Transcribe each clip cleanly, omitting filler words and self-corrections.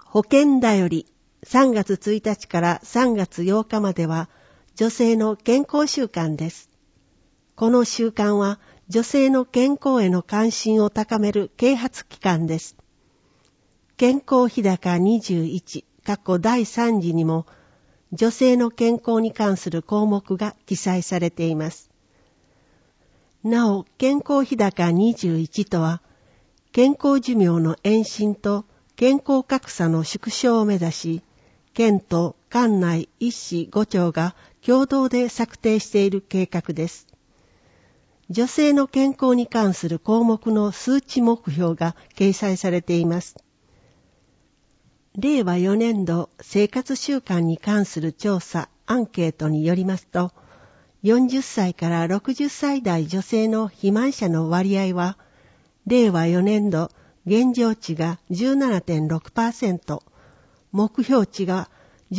保健だより3月1日から3月8日までは女性の健康週間です。この週間は女性の健康への関心を高める啓発期間です。健康日高21第3次にも女性の健康に関する項目が記載されています。なお、健康日高21とは、健康寿命の延伸と健康格差の縮小を目指し、県と管内1市5町が共同で策定している計画です。女性の健康に関する項目の数値目標が掲載されています。令和4年度生活習慣に関する調査・アンケートによりますと、40歳から60歳代女性の肥満者の割合は、令和4年度現状値が 17.6%、目標値が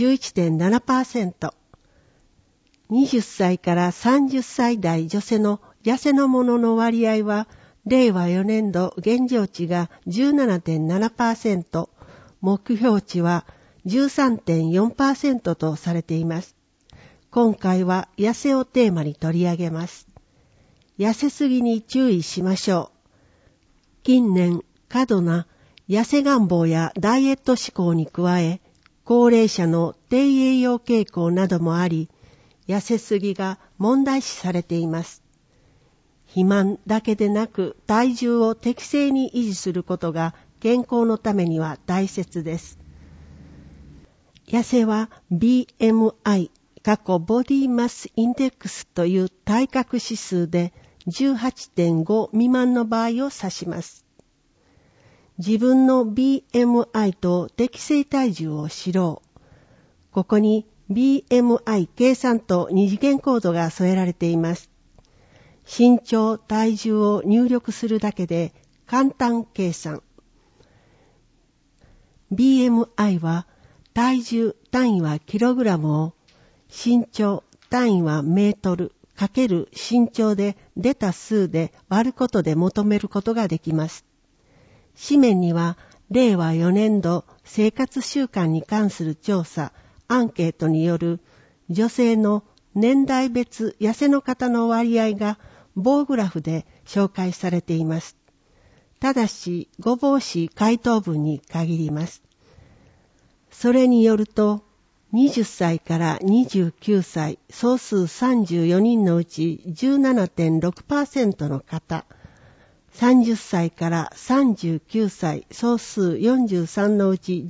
11.7%、20歳から30歳代女性の痩せの者の割合は、令和4年度現状値が 17.7%、目標値は 13.4% とされています。今回は痩せをテーマに取り上げます。痩せすぎに注意しましょう。近年、過度な痩せ願望やダイエット志向に加え、高齢者の低栄養傾向などもあり、痩せすぎが問題視されています。肥満だけでなく体重を適正に維持することが健康のためには大切です。痩せは BMIボディマスインデックスという体格指数で 18.5 未満の場合を指します。自分の BMI と適正体重を知ろう。ここに BMI 計算と二次元コードが添えられています。身長・体重を入力するだけで簡単計算。BMI は体重単位はキログラムを身長単位はメートルかける身長で出た数で割ることで求めることができます。紙面には令和4年度生活習慣に関する調査・アンケートによる女性の年代別痩せの方の割合が棒グラフで紹介されています。ただし誤帽子回答文に限ります。それによると、20歳から29歳総数34人のうち 17.6% の方、30歳から39歳総数43のうち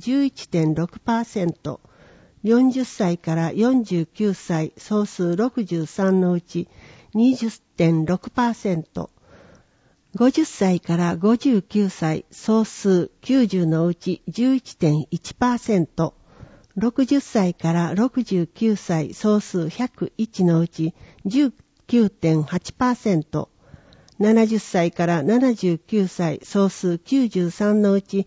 11.6%、40歳から49歳総数63のうち 20.6%、50歳から59歳総数90のうち 11.1%、60歳から69歳総数101のうち 19.8%、70歳から79歳総数93のうち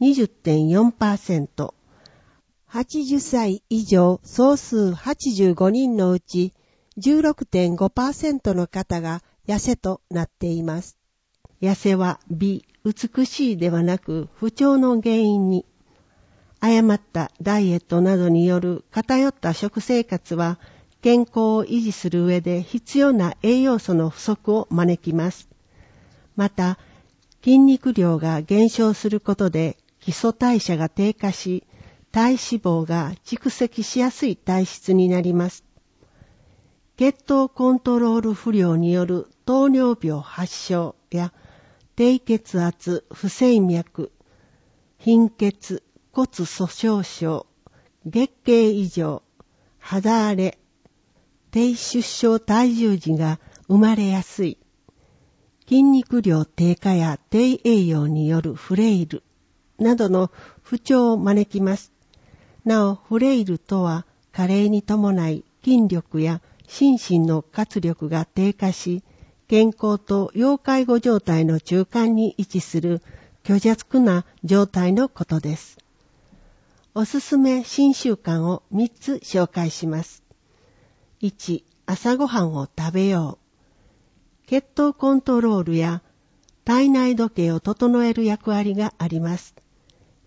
20.4%、80歳以上総数85人のうち 16.5% の方が痩せとなっています。痩せは美しいではなく不調の原因に、誤ったダイエットなどによる偏った食生活は健康を維持する上で必要な栄養素の不足を招きます。また、筋肉量が減少することで基礎代謝が低下し、体脂肪が蓄積しやすい体質になります。血糖コントロール不良による糖尿病発症や低血圧、不整脈、貧血、骨粗鬆症、月経異常、肌荒れ、低出生体重児が生まれやすい、筋肉量低下や低栄養によるフレイルなどの不調を招きます。なお、フレイルとは加齢に伴い筋力や心身の活力が低下し、健康と要介護状態の中間に位置する虚弱な状態のことです。おすすめ新習慣を3つ紹介します。1、朝ごはんを食べよう。血糖コントロールや体内時計を整える役割があります。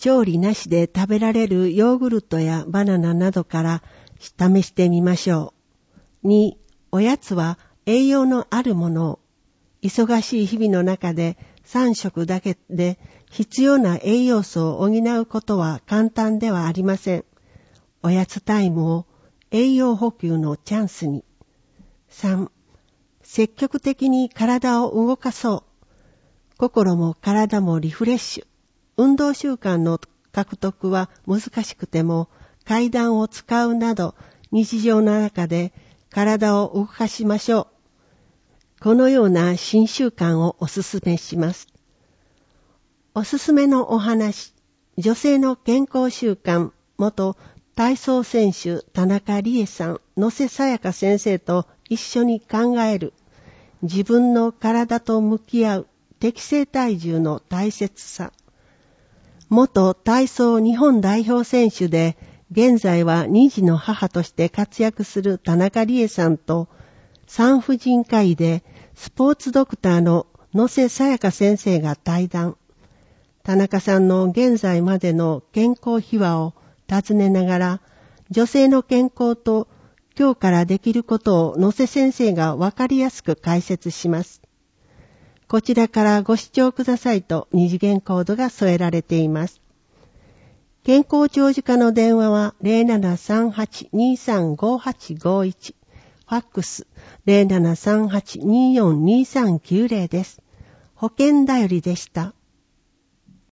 調理なしで食べられるヨーグルトやバナナなどから試してみましょう。2、おやつは栄養のあるものを。忙しい日々の中で3食だけで必要な栄養素を補うことは簡単ではありません。おやつタイムを栄養補給のチャンスに。3、積極的に体を動かそう。心も体もリフレッシュ。運動習慣の獲得は難しくても階段を使うなど日常の中で体を動かしましょう。このような新習慣をお勧めします。おすすめのお話、女性の健康習慣、元体操選手田中理恵さん、野瀬さやか先生と一緒に考える自分の体と向き合う適正体重の大切さ。元体操日本代表選手で現在は2児の母として活躍する田中理恵さんと産婦人科医でスポーツドクターの野瀬さやか先生が対談。田中さんの現在までの健康秘話を尋ねながら、女性の健康と今日からできることを野瀬先生がわかりやすく解説します。こちらからご視聴くださいと二次元コードが添えられています。健康長寿課の電話は 0738-235851、ファックス 0738-242390 です。保険だよりでした。